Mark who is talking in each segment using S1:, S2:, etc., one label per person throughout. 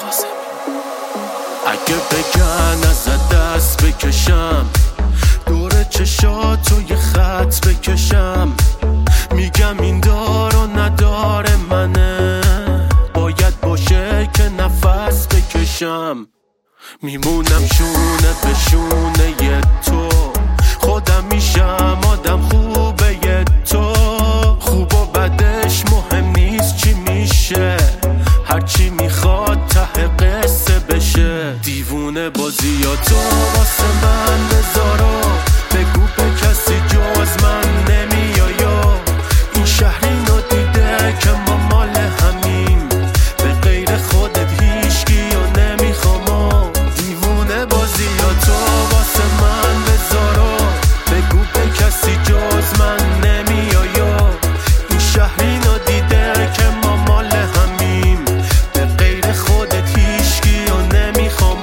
S1: اگه بگن ازت دست بکشم، دور چشاتو یه خط بکشم، میگم این دار و ندار منه، باید باشه که نفس بکشم. میمونم شونه به شونه ی تو، خودم میشم آدم خوبه ی تو. خوب و بدش مهم نیست چی میشه، هرچی میخواد ته قصه بشه. دیوونه بازیاتو واسه من بذارو، بگو به کسی جز من نمیایا. این شهر اینو دیده که ما مال همیم، به غیر خودت هیچکیو نمیخوام. دیوونه بازیاتو واسه من بذارو، بگو به کسی جز من نمیایا. این شهر اینو دیده که ما مال همیم، به غیر خودت هیچکیو نمیخوام.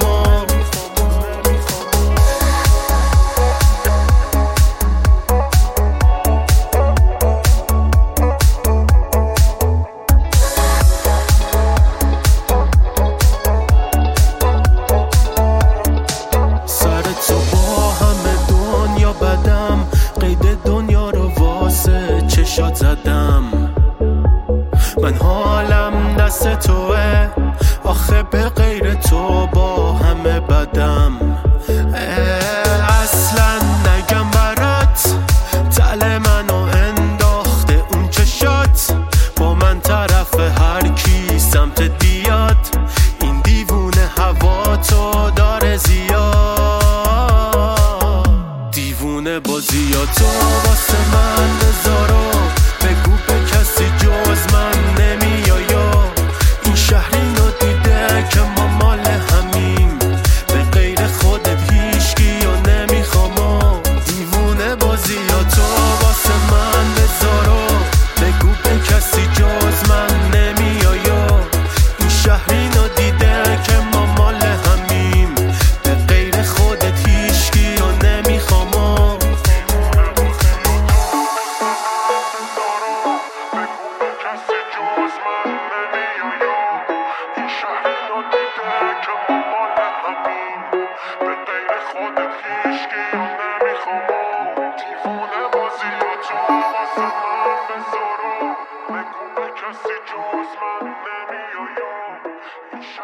S1: سر تو با همه دنیا بدم، قید دنیا رو واسه چشات زدم. من حالم دست توه، آخه به غیر تو با همه بدم. اصلا نگم برات، تل منو انداخته اون چشات، با من طرف هر کی سمتت بیاد. این دیوونه هوا تو داره زیاد. دیوونه بازیاتو واسه من بذارو، بگو به کسی جز من نمیایا. این شهر اینو دیده که ما مال همیم، به غیر خودت هیچکیو نمیخوام. دیوونه بازیاتو واسه من بذارو، بگو به کسی جز من نمیایا. این شهر اینو دیده که ما مال همیم، به غیر خودت هیچکیو نمیخوام.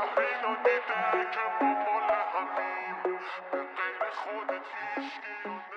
S2: خودت هیچکی